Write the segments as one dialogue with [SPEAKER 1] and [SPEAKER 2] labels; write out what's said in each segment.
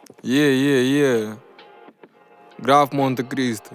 [SPEAKER 1] Граф Монте-Кристо.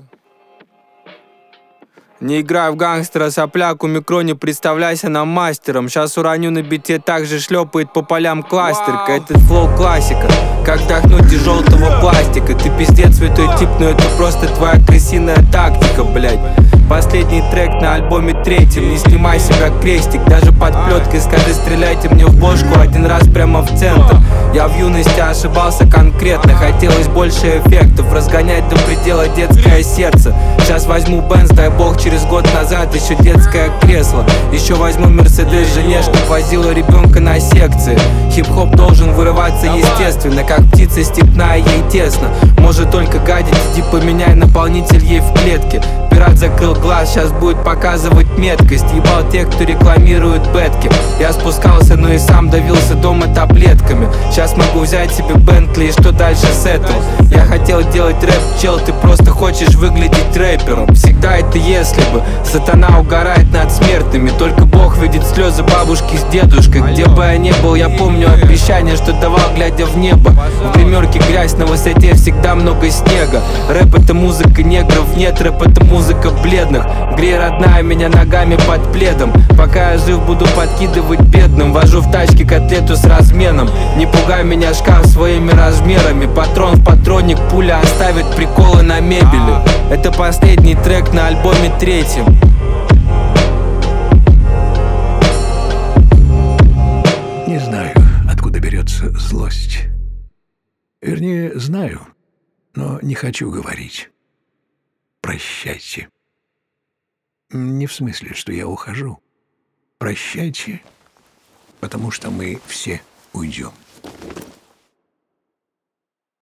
[SPEAKER 1] Не играй в гангстера, сопляк, у микро не представляйся нам мастером. Сейчас уроню на бите, так же шлепает по полям кластерка. Этот флоу классика, как вдохнуть из желтого пластика. Ты пиздец святой тип, но это просто твоя крысиная тактика, блядь. Последний трек на альбоме третьем. Не снимай себя крестик, даже под плеткой скажи, стреляйте мне в бошку один раз прямо в центр. Я в юности ошибался конкретно, хотелось больше эффектов, разгонять до предела детское сердце. Сейчас возьму Бенз, дай бог, через год назад еще детское кресло. Еще возьму Мерседес жене, чтоб возила ребенка на секции. Хип-хоп должен вырываться естественно, как птица степная, ей тесно. Может только гадить, иди поменяй наполнитель ей в клетке. Пират закрыл глаз, сейчас будет показывать меткость. Ебал тех, кто рекламирует бетки. Я спускался, но и сам давился дома таблетками. Сейчас могу взять себе Бентли, и что дальше с этого? Я хотел делать рэп, чел, ты просто хочешь выглядеть рэпером. Всегда это если бы. Сатана угорает над смертными, только Бог видит слезы бабушки с дедушкой. Где бы я ни был, я помню обещание, что давал, глядя в небо. В гримерке грязь, на высоте всегда много снега. Рэп это музыка негров, нет, рэп это музыка бледных. Грей, родная, меня ногами под пледом. Пока я жив, буду подкидывать бедным. Вожу в тачке котлету с разменом. Не пугай меня, шкаф, своими размерами. Патрон в патронник, пуля оставит приколы на мебели. Это последний трек на альбоме третьем.
[SPEAKER 2] Не знаю, откуда берется злость. Вернее, знаю, но не хочу говорить. Прощайте. Не в смысле, что я ухожу. Прощайте, потому что мы все уйдем.